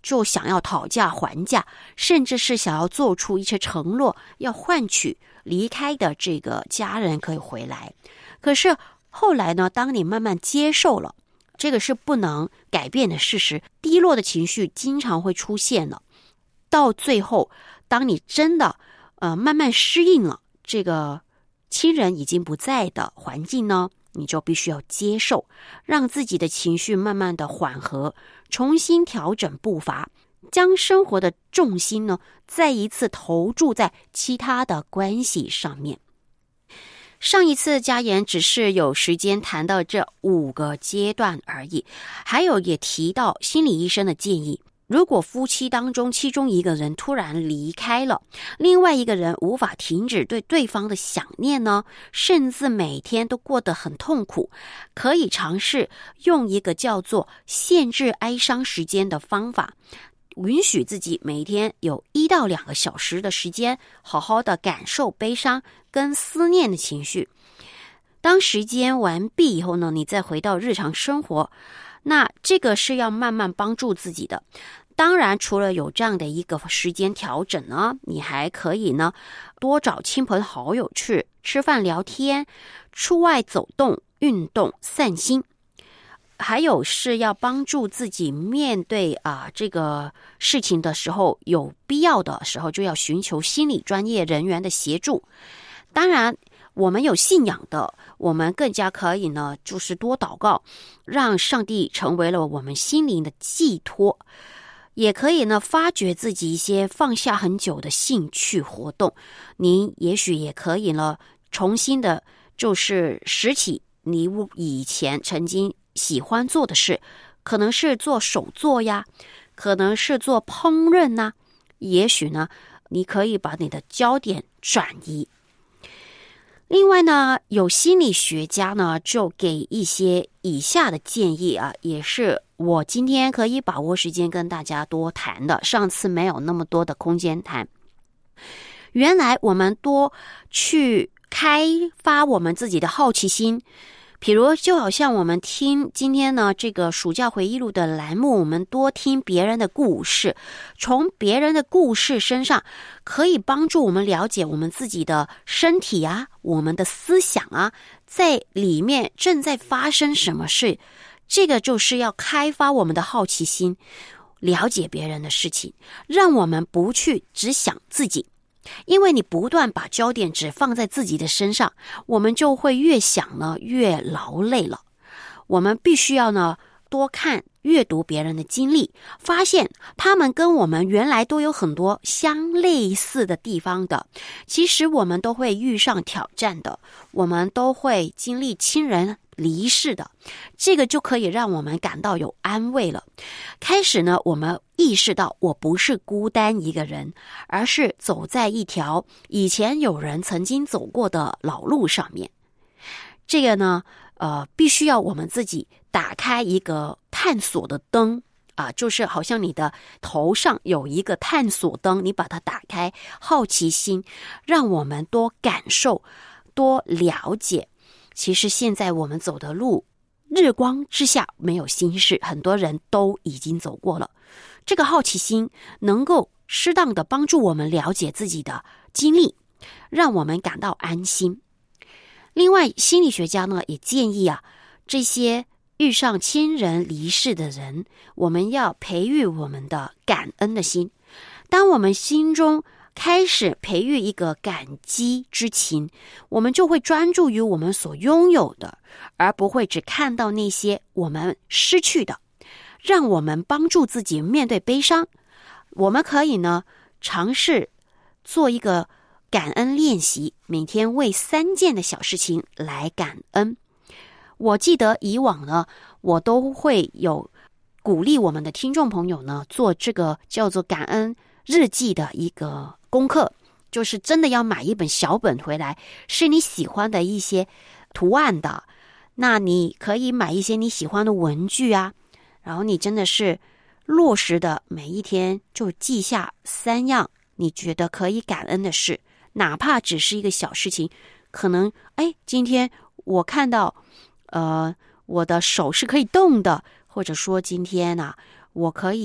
就想要讨价还价，甚至是想要做出一些承诺，要换取离开的这个家人可以回来。可是后来呢，当你慢慢接受了这个是不能改变的事实，低落的情绪经常会出现了，到最后当你真的呃慢慢适应了这个亲人已经不在的环境呢，你就必须要接受，让自己的情绪慢慢的缓和，重新调整步伐，将生活的重心呢再一次投注在其他的关系上面。上一次佳言只是有时间谈到这五个阶段而已，还有也提到心理医生的建议，如果夫妻当中其中一个人突然离开了，另外一个人无法停止对对方的想念呢，甚至每天都过得很痛苦，可以尝试用一个叫做限制哀伤时间的方法，允许自己每天有一到两个小时的时间，好好的感受悲伤跟思念的情绪。当时间完毕以后呢，你再回到日常生活，那这个是要慢慢帮助自己的。当然除了有这样的一个时间调整呢，你还可以呢多找亲朋好友去吃饭聊天，出外走动运动散心，还有是要帮助自己面对啊、呃、这个事情的时候，有必要的时候就要寻求心理专业人员的协助。当然我们有信仰的，我们更加可以呢就是多祷告，让上帝成为了我们心灵的寄托，也可以呢发掘自己一些放下很久的兴趣活动，您也许也可以呢重新的就是拾起你以前曾经喜欢做的事，可能是做手作呀，可能是做烹饪呐、啊，也许呢你可以把你的焦点转移。另外呢，有心理学家呢就给一些以下的建议啊，也是我今天可以把握时间跟大家多谈的，上次没有那么多的空间谈。原来我们多去开发我们自己的好奇心，比如就好像我们听今天呢这个暑假回忆录的栏目，我们多听别人的故事，从别人的故事身上可以帮助我们了解我们自己的身体啊，我们的思想啊，在里面正在发生什么事。这个就是要开发我们的好奇心，了解别人的事情，让我们不去只想自己。因为你不断把焦点只放在自己的身上，我们就会越想呢越劳累了。我们必须要呢多看阅读别人的经历，发现他们跟我们原来都有很多相类似的地方的。其实我们都会遇上挑战的，我们都会经历亲人离世的，这个就可以让我们感到有安慰了。开始呢，我们意识到我不是孤单一个人，而是走在一条以前有人曾经走过的老路上面。这个呢，呃，必须要我们自己打开一个探索的灯啊，就是好像你的头上有一个探索灯，你把它打开，好奇心，让我们多感受，多了解。其实现在我们走的路，日光之下没有新事，很多人都已经走过了。这个好奇心能够适当的帮助我们了解自己的经历，让我们感到安心。另外，心理学家呢也建议啊，这些遇上亲人离世的人，我们要培育我们的感恩的心。当我们心中开始培育一个感激之情，我们就会专注于我们所拥有的，而不会只看到那些我们失去的。让我们帮助自己面对悲伤，我们可以呢尝试做一个感恩练习，每天为三件的小事情来感恩。我记得以往呢，我都会有鼓励我们的听众朋友呢做这个叫做感恩日记的一个功课，就是真的要买一本小本回来，是你喜欢的一些图案的，那你可以买一些你喜欢的文具啊，然后你真的是落实的每一天就记下三样你觉得可以感恩的事，哪怕只是一个小事情，可能哎，今天我看到呃我的手是可以动的，或者说今天啊我可以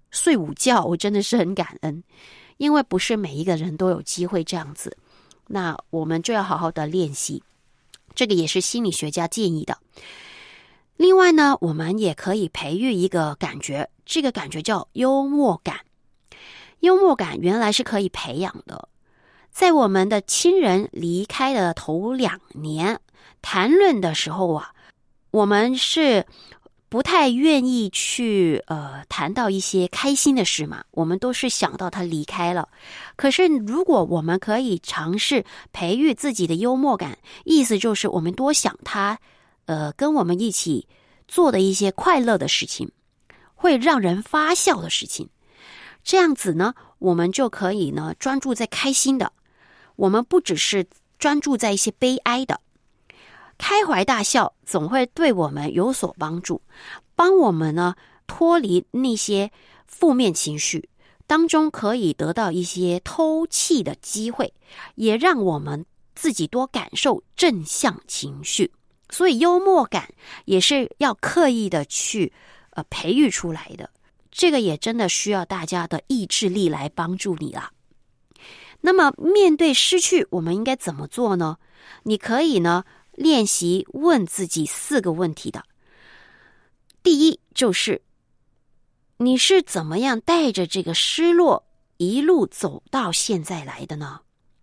睡午觉，我真的是很感恩，因为不是每一个人都有机会这样子，那我们就要好好的练习，这个也是心理学家建议的。另外呢，我们也可以培育一个感觉，这个感觉叫幽默感。幽默感原来是可以培养的，在我们的亲人离开的头两年谈论的时候啊，我们是不太愿意去呃谈到一些开心的事嘛，我们都是想到他离开了。可是如果我们可以尝试培育自己的幽默感，意思就是我们多想他呃跟我们一起做的一些快乐的事情，会让人发笑的事情。这样子呢，我们就可以呢专注在开心的，我们不只是专注在一些悲哀的。开怀大笑总会对我们有所帮助，帮我们呢脱离那些负面情绪当中，可以得到一些透气的机会，也让我们自己多感受正向情绪。所以幽默感也是要刻意的去呃培育出来的，这个也真的需要大家的意志力来帮助你啦。那么面对失去，我们应该怎么做呢？你可以呢练习问自己四个问题的。第一，就是你是怎么样带着这个失落一路走到现在来的呢？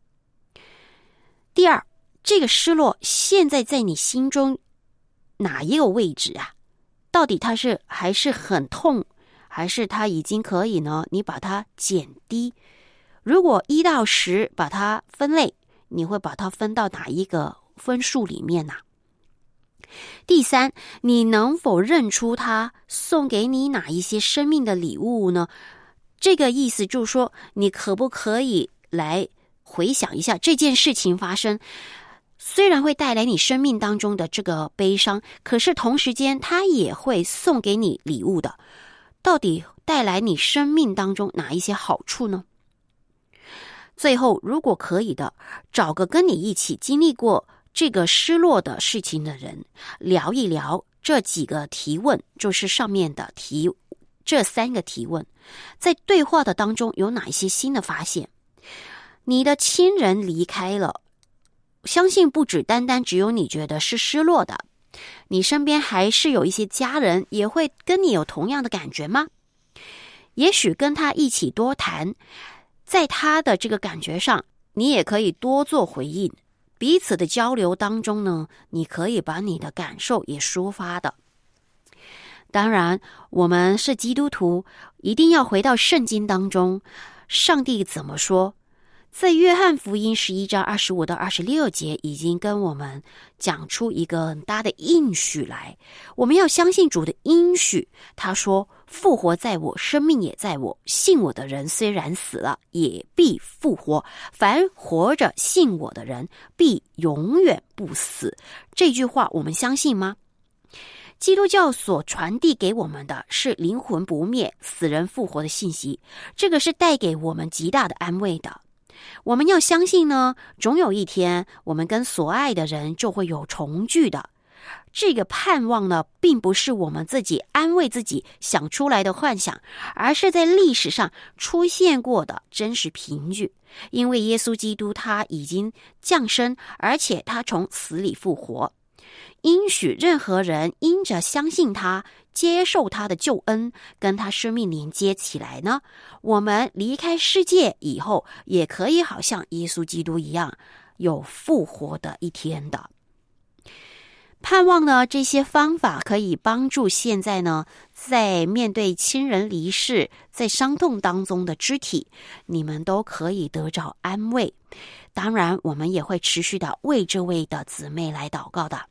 第二，这个失落现在在你心中哪一个位置啊？到底它是还是很痛，还是它已经可以呢你把它减低？如果一到十把它分类，你会把它分到哪一个分数里面啊？第三，你能否认出他送给你哪一些生命的礼物呢？这个意思就是说，你可不可以来回想一下这件事情发生，虽然会带来你生命当中的这个悲伤，可是同时间他也会送给你礼物的，到底带来你生命当中哪一些好处呢？最后，如果可以的，找个跟你一起经历过这个失落的事情的人，聊一聊这几个提问，就是上面的提这三个提问，在对话的当中有哪一些新的发现？你的亲人离开了，相信不只单单只有你觉得是失落的，你身边还是有一些家人也会跟你有同样的感觉吗？也许跟他一起多谈，在他的这个感觉上，你也可以多做回应，彼此的交流当中呢，你可以把你的感受也抒发的。当然，我们是基督徒，一定要回到圣经当中，上帝怎么说？在约翰福音十一章二十五到二十六节已经跟我们讲出一个很大的应许来，我们要相信主的应许。他说，复活在我，生命也在我，信我的人虽然死了，也必复活，凡活着信我的人必永远不死。这句话我们相信吗？基督教所传递给我们的是灵魂不灭，死人复活的信息，这个是带给我们极大的安慰的。我们要相信呢，总有一天我们跟所爱的人就会有重聚的。这个盼望呢，并不是我们自己安慰自己想出来的幻想，而是在历史上出现过的真实凭据。因为耶稣基督他已经降生，而且他从死里复活，应许任何人因着相信他，接受他的救恩，跟他生命连接起来呢，我们离开世界以后，也可以好像耶稣基督一样，有复活的一天的。盼望呢，这些方法可以帮助现在呢，在面对亲人离世，在伤痛当中的肢体，你们都可以得着安慰。当然，我们也会持续的为这位的姊妹来祷告的。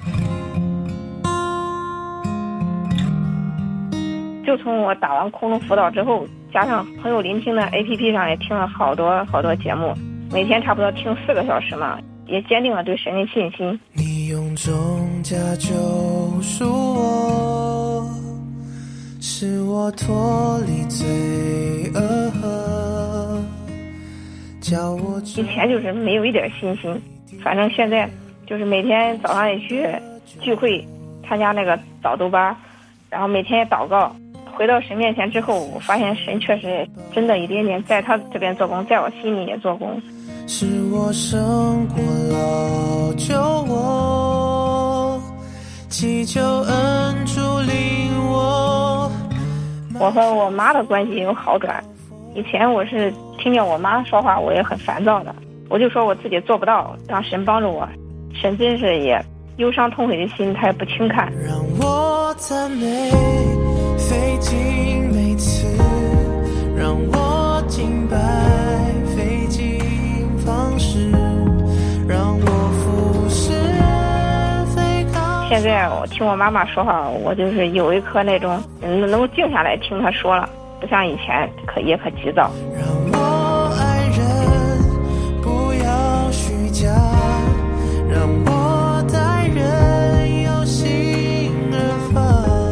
就从我打完空中辅导之后，加上朋友聆听的 A P P 上也听了好多好多节目，每天差不多听四个小时嘛，也坚定了对神的信心。 你用重价救赎我，使我脱离罪恶，叫我以前就是没有一点信心，反正现在就是每天早上也去聚会参加那个早读班，然后每天也祷告，回回到神面前之后，我发现神确实真的一点点在他这边做工，在我心里也做工。 是我胜过老旧我，祈求恩主领我。 我和我妈的关系有好转，以前我是听见我妈说话我也很烦躁的，我就说我自己做不到，让神帮助我。神真是也忧伤痛悔的心他也不轻看。 让我赞美费尽每次，让我敬拜费尽方式，让我服侍非靠。 现在我听我妈妈说话，我就是有一颗那种能能够静下来听她说了，不像以前可也可急躁。 让我爱人不要虚假，让我待人有心而发，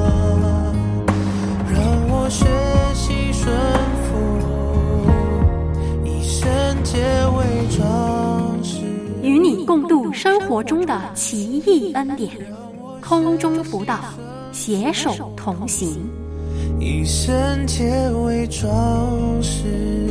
让我学习顺服，以圣洁为装饰， 与你共度生活中的奇异恩典，空中辅导，携手同行， 以圣洁为装饰。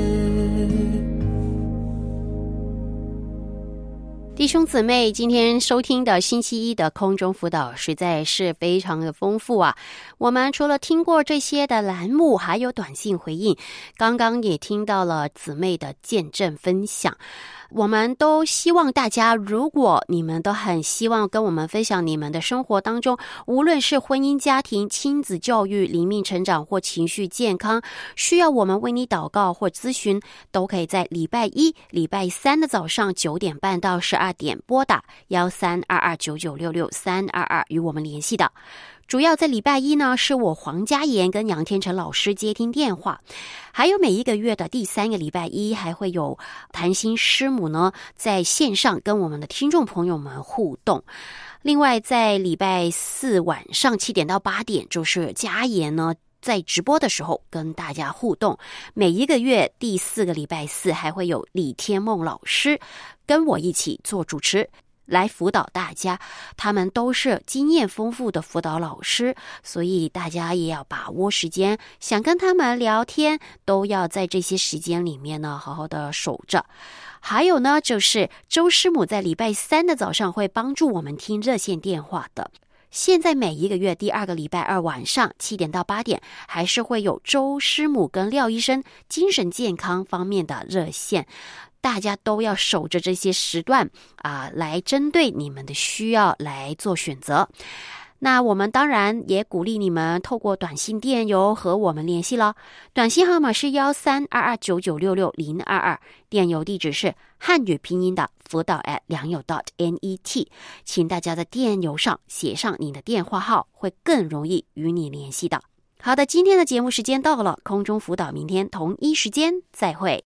弟兄姊妹，今天收听的星期一的空中辅导实在是非常的丰富啊！我们除了听过这些的栏目，还有短信回应，刚刚也听到了姊妹的见证分享。我们都希望大家，如果你们都很希望跟我们分享你们的生活当中，无论是婚姻家庭、亲子教育、灵命成长或情绪健康，需要我们为你祷告或咨询，都可以在礼拜一、礼拜三的早上九点半到十二点拨打一三二二九九六六三二二与我们联系的。主要在礼拜一呢，是我黄家妍跟杨天成老师接听电话，还有每一个月的第三个礼拜一，还会有谈心师母呢在线上跟我们的听众朋友们互动。另外在礼拜四晚上七点到八点，就是家妍呢在直播的时候跟大家互动。每一个月第四个礼拜四，还会有李天梦老师跟我一起做主持，来辅导大家，他们都是经验丰富的辅导老师，所以大家也要把握时间，想跟他们聊天，都要在这些时间里面呢好好的守着。还有呢，就是周师母在礼拜三的早上会帮助我们听热线电话的。现在每一个月第二个礼拜二晚上七点到八点，还是会有周师母跟廖医生精神健康方面的热线。大家都要守着这些时段啊，来针对你们的需要来做选择。那我们当然也鼓励你们透过短信电邮和我们联系了，短信号码是一三二二九九六六零二二，电邮地址是汉语拼音的辅导 at 良友 .net， 请大家在电邮上写上你的电话号，会更容易与你联系的。好的，今天的节目时间到了，空中辅导明天同一时间再会。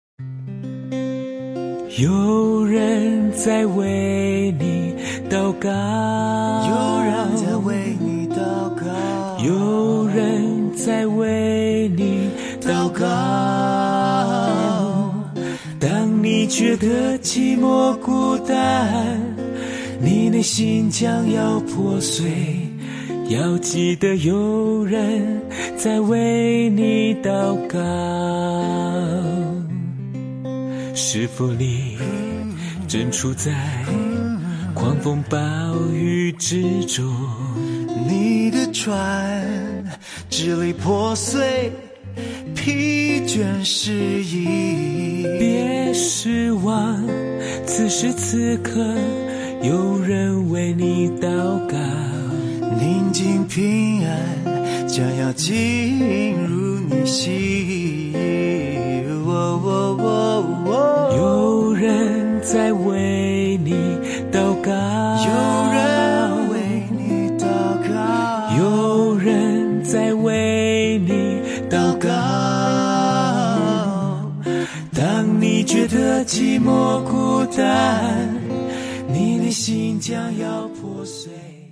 有人在为你祷告，有人在为你祷告，有人在为你祷告。当你觉得寂寞孤单，你内心将要破碎，要记得有人在为你祷告。是否你正处在狂风暴雨之中？你的船支离破碎，疲倦失意。别失望，此时此刻有人为你祷告。宁静平安将要进入你心。哦哦哦哦，有人在为你祷告，有人为你祷告，有人在为你祷告。当你觉得寂寞孤单，你的心将要破碎。